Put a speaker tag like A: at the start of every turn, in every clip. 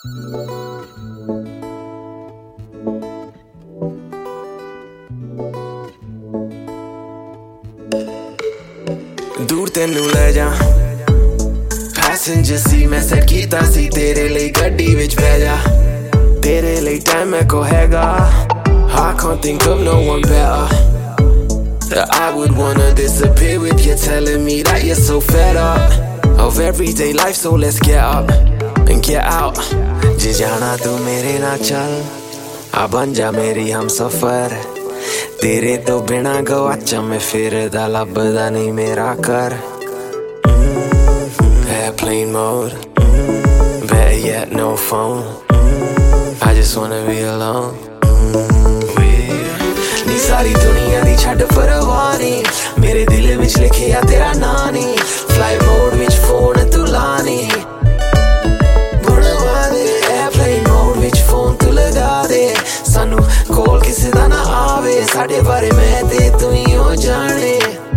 A: दूर तेनू ले जा पैसेंजर सी मैं सेट कीता सी तेरे लिए गड्डी विच बह जा तेरे लिए टाइम मैं को हैगा I can't think of no one better I would wanna disappear with you telling me that you're so fed up of everyday life so let's get up and get out जे जाना तू मेरे ना चल आ बन जा मेरी हम सफर तेरे तो बिना गवाचा मैं फिरदा लभदा नहीं मेरा घर Airplane mode better yet no phone I just wanna be alone नी सारी दुनिया दी छड्ड परवाह नी मेरे दिल विच लिखिया तेरा नाम नी फ्लाई मोड विच फोन तू लानी बनवा दे एयरप्लेन मोड विच फोन तू लगा दे सानू कोल किसे दा ना आवे साडे बारे मैं ते तू ही हो जाने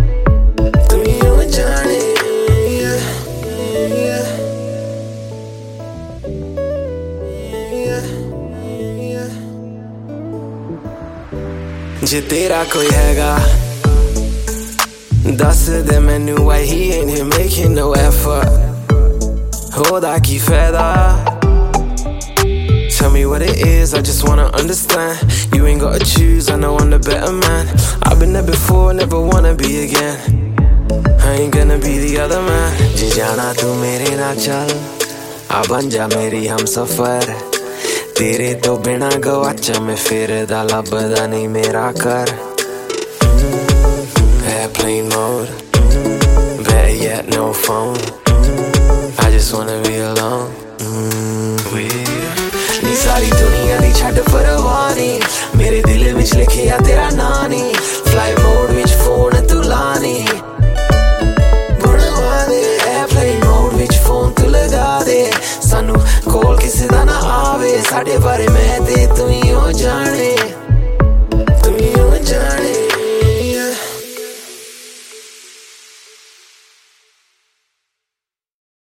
A: जे तेरा कोई हैगा दस दे मैनू why he ain't here making no effort होदा की फायदा Tell me what it is, I just wanna understand You ain't gotta choose, I know I'm the better man I've been there before, never wanna be again I ain't gonna be the other man जे जाना तू मेरे ना चल आ बन जा मेरी हम सफर तेरे तो बिना गवाचा मैं फिरदा लभदा नहीं मेरा घर Airplane mode better yet no phone I just wanna be alone नी सारी दुनिया दी छड्ड परवाह नी मेरे दिल विच लिखिया तेरा नाम